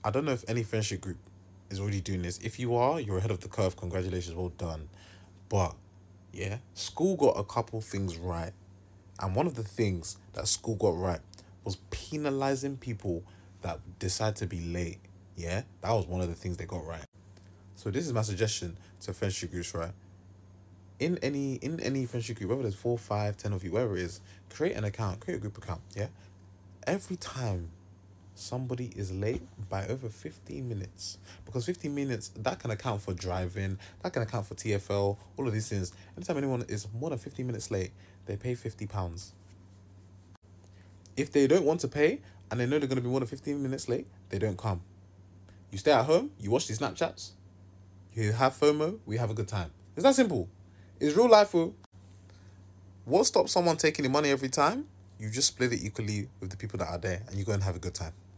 I don't know if any friendship group is already doing this. If you are, you're ahead of the curve. Congratulations, well done. But yeah, school got a couple things right. And one of the things that school got right was penalizing people that decide to be late. Yeah, that was one of the things they got right. So this is my suggestion to friendship groups, right? In any friendship group, whether there's 4, 5, 10 of you, whatever it is, create an account, create a group account. Yeah, every time somebody is late by over 15 minutes, because 15 minutes that can account for driving, that can account for TFL, all of these things. Anytime anyone is more than 15 minutes late, they pay £50. If they don't want to pay and they know they're going to be more than 15 minutes late, they don't come. You stay at home, you watch these Snapchats, you have FOMO, we have a good time. It's that simple. It's real life. What stops someone taking the money every time? You just split it equally with the people that are there and you go and have a good time.